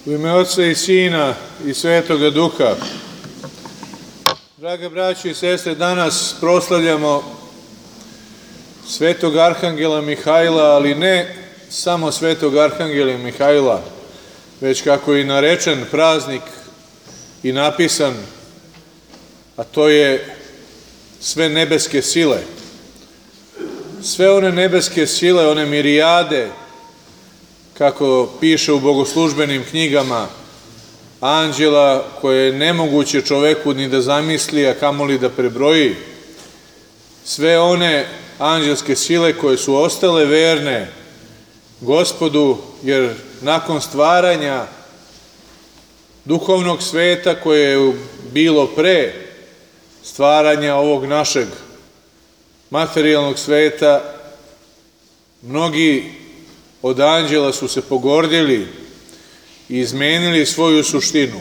U ime Otca i Sina i Svetoga Duha. Draga braćo i sestre, danas proslavljamo Svetog Arhangela Mihajla, ali ne samo Svetog Arhangela Mihajla, već kako je narečen praznik i napisan, a to je sve nebeske sile. Sve one nebeske sile, one mirijade, kako piše u bogoslužbenim knjigama, anđela koje je nemoguće čoveku ni da zamisli, a kamoli da prebroji, sve one anđelske sile koje su ostale verne Gospodu, jer nakon stvaranja duhovnog sveta koje je bilo pre stvaranja ovog našeg materijalnog sveta, mnogi od anđela su se pogordili i izmenili svoju suštinu.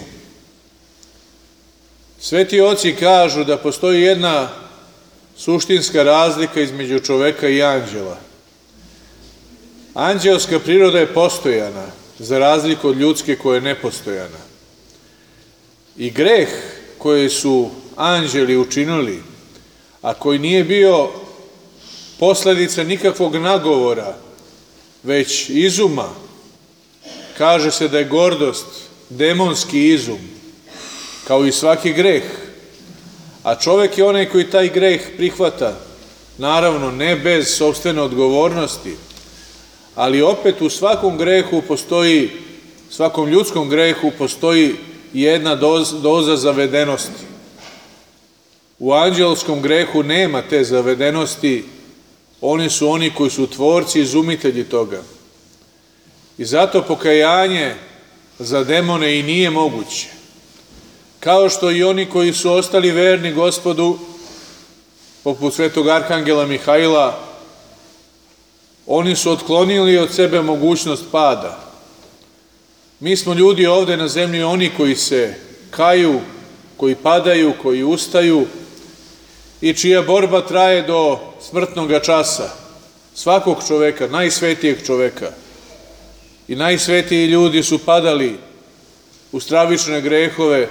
Sveti oci kažu da postoji jedna suštinska razlika između čoveka i anđela. Anđelska priroda je postojana, za razliku od ljudske koja je nepostojana. I greh koji su anđeli učinili, a koji nije bio posledica nikakvog nagovora, već izuma, kaže se da je gordost demonski izum, kao i svaki greh, a čovek je onaj koji taj greh prihvata, naravno ne bez sopstvene odgovornosti, ali opet u svakom grehu postoji, svakom ljudskom grehu postoji jedna doza zavedenosti. U anđelskom grehu nema te zavedenosti, oni su oni koji su tvorci i izumitelji toga. I zato pokajanje za demone i nije moguće. Kao što i oni koji su ostali verni Gospodu, poput Svetog Arhangela Mihajla, oni su otklonili od sebe mogućnost pada. Mi smo ljudi ovde na zemlji, oni koji se kaju, koji padaju, koji ustaju i čija borba traje do smrtnog časa, svakog čoveka, najsvetijeg čoveka. I najsvetiji ljudi su padali u stravične grehove,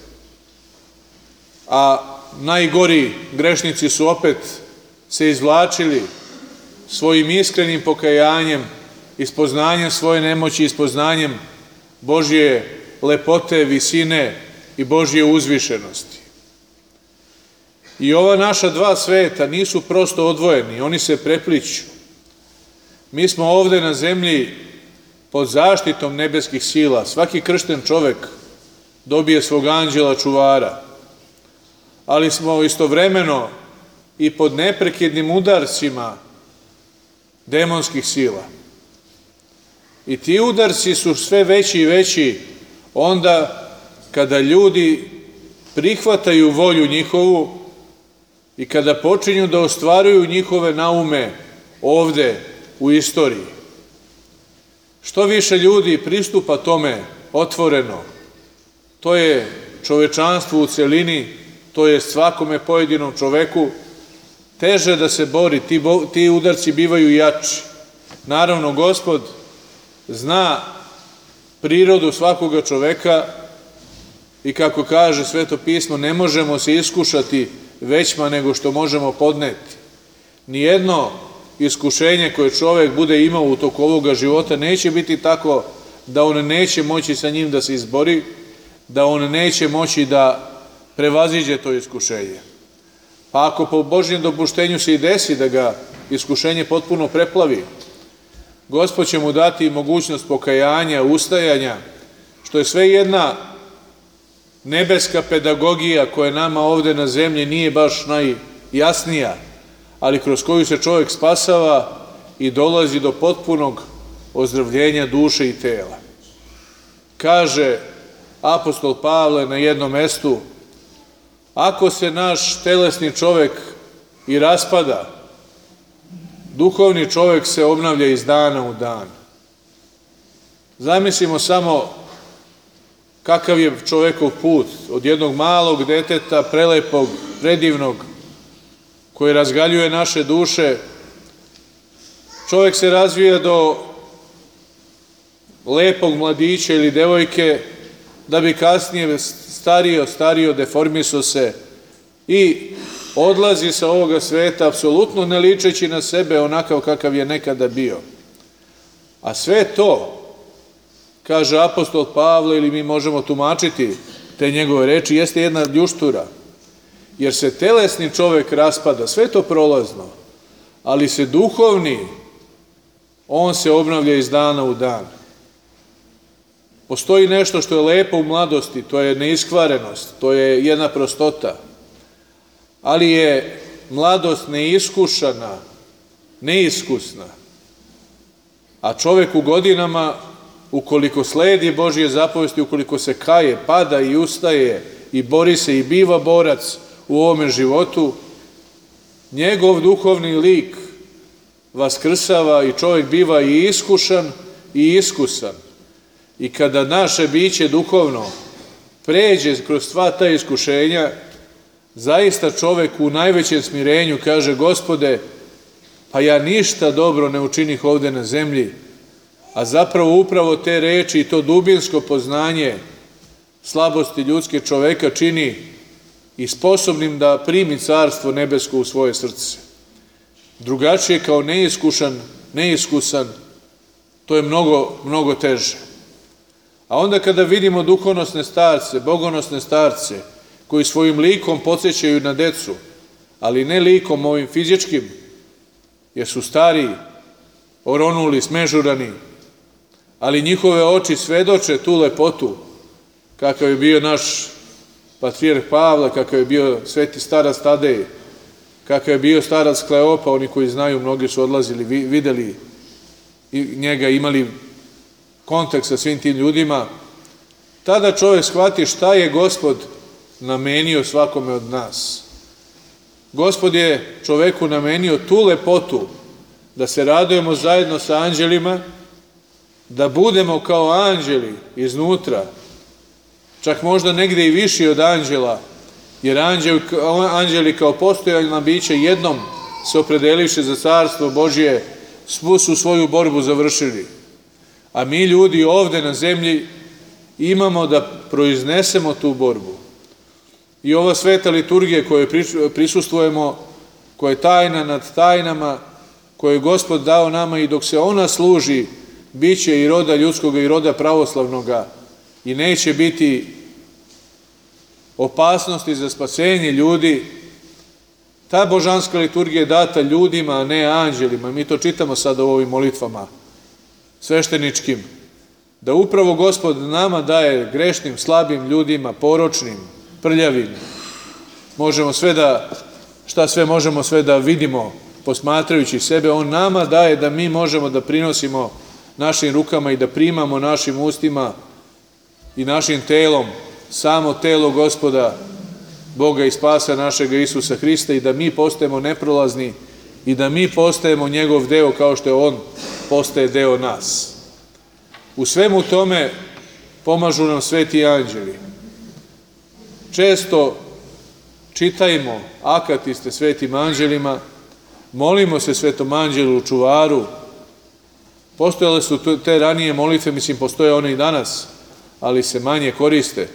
a najgori grešnici su opet se izvlačili svojim iskrenim pokajanjem, ispoznanjem svoje nemoći, ispoznanjem Božje lepote, visine i Božje uzvišenosti. I ova naša dva sveta nisu prosto odvojeni, oni se prepliću. Mi smo ovde na zemlji pod zaštitom nebeskih sila. Svaki kršten čovek dobije svog anđela čuvara, ali smo istovremeno i pod neprekidnim udarcima demonskih sila. I ti udarci su sve veći i veći onda kada ljudi prihvataju volju njihovu i kada počinju da ostvaruju njihove naume ovde u istoriji. Što više ljudi pristupa tome otvoreno, to je čovečanstvu u celini, to je svakome pojedinom čoveku, teže da se bori, ti udarci bivaju jači. Naravno, Gospod zna prirodu svakoga čoveka i kako kaže Sveto pismo, ne možemo se iskušati većma nego što možemo podneti. Nijedno iskušenje koje čovek bude imao u toku ovoga života neće biti tako da on neće moći sa njim da se izbori, da on neće moći da prevaziđe to iskušenje. Pa ako po Božjem dopuštenju se i desi da ga iskušenje potpuno preplavi, Gospod će mu dati mogućnost pokajanja, ustajanja, što je sve jedna nebeska pedagogija koja nama ovde na zemlji nije baš najjasnija, ali kroz koju se čovjek spasava i dolazi do potpunog ozdravljenja duše i tela. Kaže apostol Pavle na jednom mestu, ako se naš telesni čovjek i raspada, duhovni čovjek se obnavlja iz dana u dan. Zamislimo samo kakav je čovekov put od jednog malog deteta, prelepog, predivnog, koji razgaljuje naše duše. Čovjek se razvija do lepog mladića ili devojke, da bi kasnije stario, deformisao se i odlazi sa ovoga sveta apsolutno ne ličeći na sebe onakav kakav je nekada bio. A sve to, kaže apostol Pavle, ili mi možemo tumačiti te njegove reči, jeste jedna ljuštura. Jer se telesni čovek raspada, sve to prolazno, ali se duhovni, on se obnavlja iz dana u dan. Postoji nešto što je lepo u mladosti, to je neiskvarenost, to je jedna prostota, ali je mladost neiskušana, neiskusna. A čovek u godinama, ukoliko sledi Božje zapovesti, ukoliko se kaje, pada i ustaje i bori se i biva borac u ovome životu, njegov duhovni lik vaskrsava i čovjek biva i iskušan i iskusan. I kada naše biće duhovno pređe kroz sva ta iskušenja, zaista čovjek u najvećem smirenju kaže: Gospode, pa ja ništa dobro ne učinih ovde na zemlji, a zapravo upravo te reči i to dubinsko poznanje slabosti ljudske čoveka čini i sposobnim da primi carstvo nebesko u svoje srce. Drugačije kao neiskusan, to je mnogo teže. A onda kada vidimo duhovnosne starce, bogonosne starce, koji svojim likom podsjećaju na decu, ali ne likom ovim fizičkim, jer su stari, oronuli, smežurani, ali njihove oči svedoče tu lepotu, kakav je bio naš patrijarh Pavle, kakav je bio sveti starac Tadej, kakav je bio starac Kleopa, oni koji znaju, mnogi su odlazili, videli njega, imali kontakt sa svim tim ljudima. Tada čovjek shvati šta je Gospod namenio svakome od nas. Gospod je čoveku namenio tu lepotu da se radujemo zajedno sa anđelima, da budemo kao anđeli iznutra, čak možda negde i viši od anđela, jer anđeli kao postojana bića jednom se opredelivši za carstvo Božje, svu su svoju borbu završili. A mi ljudi ovde na zemlji imamo da proiznesemo tu borbu. I ova sveta liturgija koju prisustvujemo, koja je tajna nad tajnama, koju je Gospod dao nama, i dok se ona služi, bit će i roda ljudskoga i roda pravoslavnoga i neće biti opasnosti za spasenje ljudi. Ta božanska liturgija je data ljudima, a ne anđelima. Mi to čitamo sada u ovim molitvama svešteničkim, da upravo Gospod nama daje, grešnim, slabim ljudima, poročnim, prljavim, šta sve možemo sve da vidimo posmatrajući sebe, on nama daje da mi možemo da prinosimo našim rukama i da primamo našim ustima i našim telom samo telo Gospoda, Boga i spasa našega Isusa Hrista, i da mi postajemo neprolazni i da mi postajemo njegov deo kao što je on postaje deo nas. U svemu tome pomažu nam sveti anđeli. Često čitajmo akatiste svetim anđelima, molimo se svetom anđelu čuvaru. Postojale su te ranije molitve, mislim postoje one i danas, ali se manje koriste.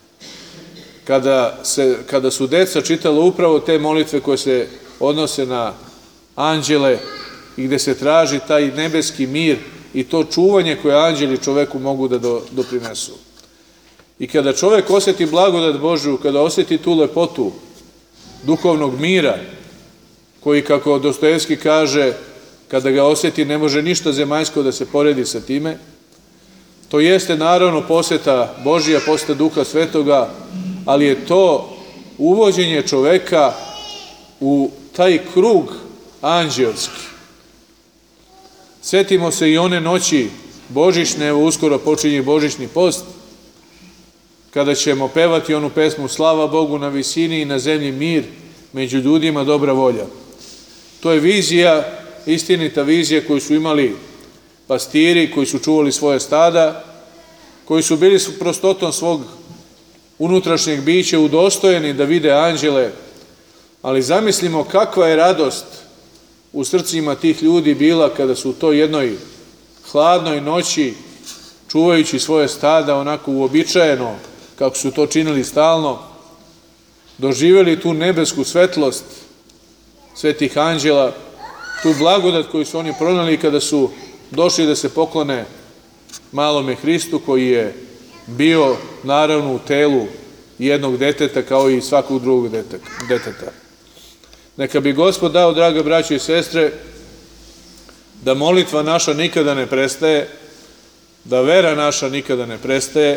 Kada su deca čitala upravo te molitve koje se odnose na anđele i gde se traži taj nebeski mir i to čuvanje koje anđeli čoveku mogu da doprinesu. I kada čovek osjeti blagodat Božju, kada osjeti tu lepotu duhovnog mira, koji, kako Dostojevski kaže, kada ga osjeti ne može ništa zemaljsko da se poredi sa time, to jeste naravno poseta Božja, poseta Duha Svetoga, ali je to uvođenje čoveka u taj krug anđelski. Sjetimo se i one noći božićne, evo uskoro počinje božićni post, kada ćemo pevati onu pesmu Slava Bogu na visini i na zemlji mir, među ljudima dobra volja. To je vizija, istinita vizija koju su imali pastiri, koji su čuvali svoje stada, koji su bili prostotom svog unutrašnjeg bića udostojeni da vide anđele, ali zamislimo kakva je radost u srcima tih ljudi bila kada su u toj jednoj hladnoj noći čuvajući svoje stada onako uobičajeno, kako su to činili stalno, doživjeli tu nebesku svetlost svetih anđela, tu blagodat koju su oni pronali kada su došli da se poklone malome Hristu, koji je bio naravno u telu jednog deteta kao i svakog drugog deteta. Neka bi Gospod dao, draga braćo i sestre, da molitva naša nikada ne prestaje, da vera naša nikada ne prestaje,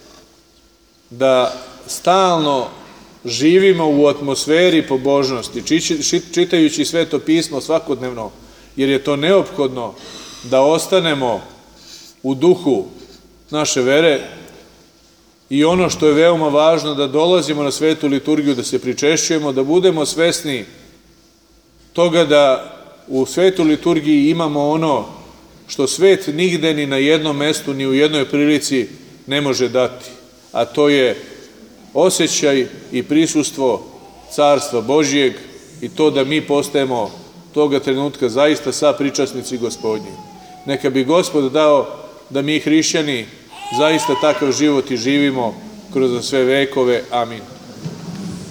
da stalno živimo u atmosferi pobožnosti, čitajući Sveto pismo svakodnevno, jer je to neophodno da ostanemo u duhu naše vere, i ono što je veoma važno, da dolazimo na svetu liturgiju, da se pričešćujemo, da budemo svesni toga da u svetu liturgiji imamo ono što svet nigde ni na jednom mestu, ni u jednoj prilici ne može dati, a to je osjećaj i prisustvo Carstva Božijeg i to da mi postajemo toga trenutka zaista sapričasnici Gospodnji. Neka bi Gospod dao da mi hrišćani zaista takav život i živimo kroz sve vekove. Amin.